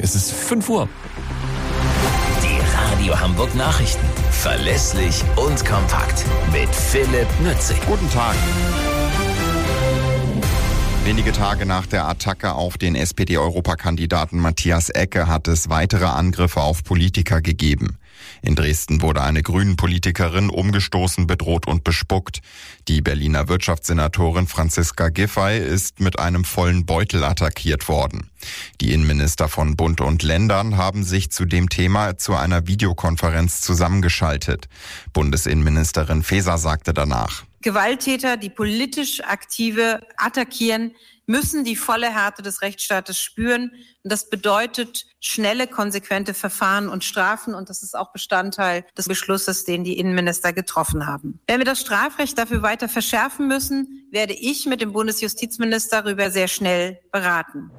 Es ist 5 Uhr. Die Radio Hamburg Nachrichten. Verlässlich und kompakt. Mit Philipp Nützig. Guten Tag. Wenige Tage nach der Attacke auf den SPD-Europakandidaten Matthias Ecke hat es weitere Angriffe auf Politiker gegeben. In Dresden wurde eine Grünen-Politikerin umgestoßen, bedroht und bespuckt. Die Berliner Wirtschaftssenatorin Franziska Giffey ist mit einem vollen Beutel attackiert worden. Die Innenminister von Bund und Ländern haben sich zu dem Thema zu einer Videokonferenz zusammengeschaltet. Bundesinnenministerin Faeser sagte danach: Gewalttäter, die politisch Aktive attackieren, müssen die volle Härte des Rechtsstaates spüren. Und das bedeutet schnelle, konsequente Verfahren und Strafen. Und das ist auch Bestandteil des Beschlusses, den die Innenminister getroffen haben. Wenn wir das Strafrecht dafür weiter verschärfen müssen, werde ich mit dem Bundesjustizminister darüber sehr schnell beraten.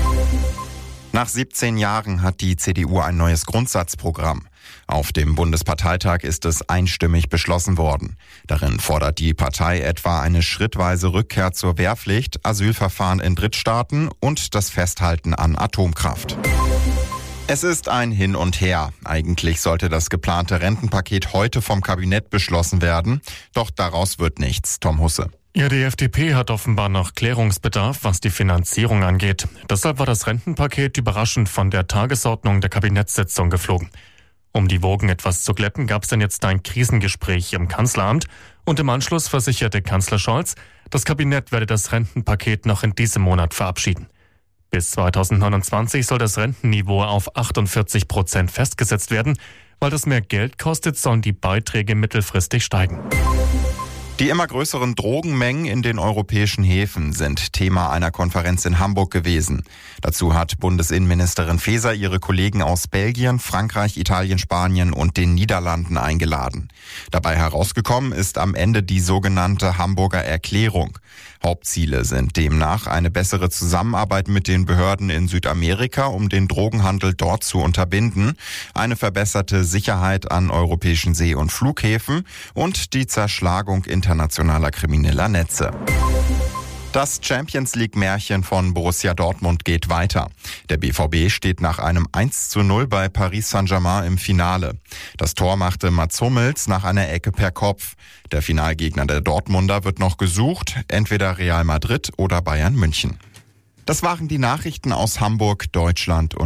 Nach 17 Jahren hat die CDU ein neues Grundsatzprogramm. Auf dem Bundesparteitag ist es einstimmig beschlossen worden. Darin fordert die Partei etwa eine schrittweise Rückkehr zur Wehrpflicht, Asylverfahren in Drittstaaten und das Festhalten an Atomkraft. Es ist ein Hin und Her. Eigentlich sollte das geplante Rentenpaket heute vom Kabinett beschlossen werden. Doch daraus wird nichts. Tom Husse. Ja, die FDP hat offenbar noch Klärungsbedarf, was die Finanzierung angeht. Deshalb war das Rentenpaket überraschend von der Tagesordnung der Kabinettssitzung geflogen. Um die Wogen etwas zu glätten, gab es dann jetzt ein Krisengespräch im Kanzleramt und im Anschluss versicherte Kanzler Scholz, das Kabinett werde das Rentenpaket noch in diesem Monat verabschieden. Bis 2029 soll das Rentenniveau auf 48% festgesetzt werden. Weil das mehr Geld kostet, sollen die Beiträge mittelfristig steigen. Die immer größeren Drogenmengen in den europäischen Häfen sind Thema einer Konferenz in Hamburg gewesen. Dazu hat Bundesinnenministerin Faeser ihre Kollegen aus Belgien, Frankreich, Italien, Spanien und den Niederlanden eingeladen. Dabei herausgekommen ist am Ende die sogenannte Hamburger Erklärung. Hauptziele sind demnach eine bessere Zusammenarbeit mit den Behörden in Südamerika, um den Drogenhandel dort zu unterbinden, eine verbesserte Sicherheit an europäischen See- und Flughäfen und die Zerschlagung internationaler krimineller Netze. Das Champions-League-Märchen von Borussia Dortmund geht weiter. Der BVB steht nach einem 1:0 bei Paris Saint-Germain im Finale. Das Tor machte Mats Hummels nach einer Ecke per Kopf. Der Finalgegner der Dortmunder wird noch gesucht, entweder Real Madrid oder Bayern München. Das waren die Nachrichten aus Hamburg, Deutschland und